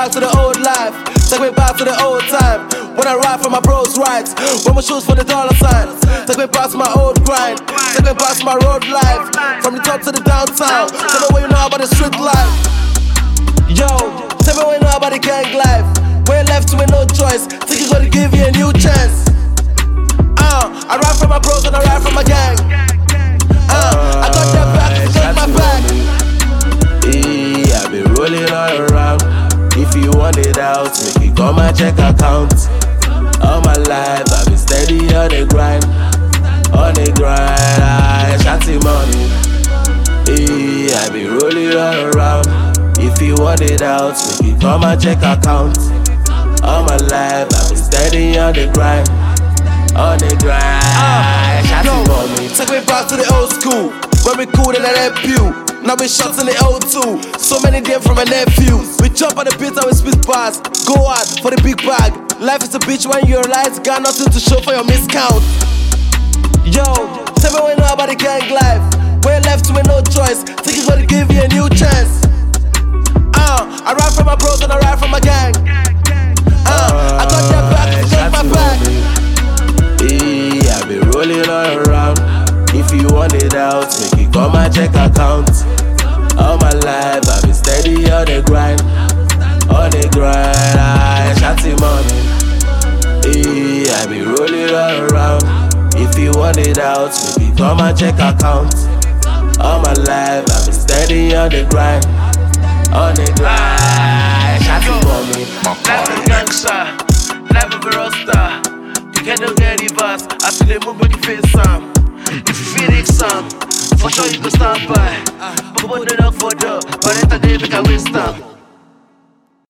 back to the old life. Take me back to the old time. When I ride for my bros' rights. When my shoes for the dollar signs. Take me back to my old grind. Take me back to my road life. From the top to the downtown. Tell me what you know about the street life. Yo, tell me what you know about the gang life. When left with no choice, think you're gonna give you a new chance. I ride for my bros and I ride for my gang. I got that back, got my back. I be rolling all around. If you want it out, make it on my check account. All my life I've been steady on the grind. On the grind, I shotty money. I be rolling all around. If you want it out, make it on my check account. All my life I've been steady on the grind. On the grind, shotty money. Take me back to the old school. When we cool in that pew. Now we shots in the O2. So many them from my nephews. We jump on the beat and we spit bars. Go hard for the big bag. Life is a bitch when you realize got nothing to show for your miscount. Yo, tell me what you know about the gang life. When left with no choice, think you're gonna give you a new chance. I ride for my bros and I ride for my gang. I got that back, got my back. I be rolling all around. If you want it out, make it on my check account. All my life I've been steady on the grind. On the grind, I shotty money. I be rolling all around. If you want it out, make it on my check account. All my life I've been steady on the grind. On the grind, shotty money. Life is gangsta, life is a roster. You can't get reverse. I see the move when you face some. If you feel it some, for sure you can stand by. But put it up for the, but it's a day we can waste time.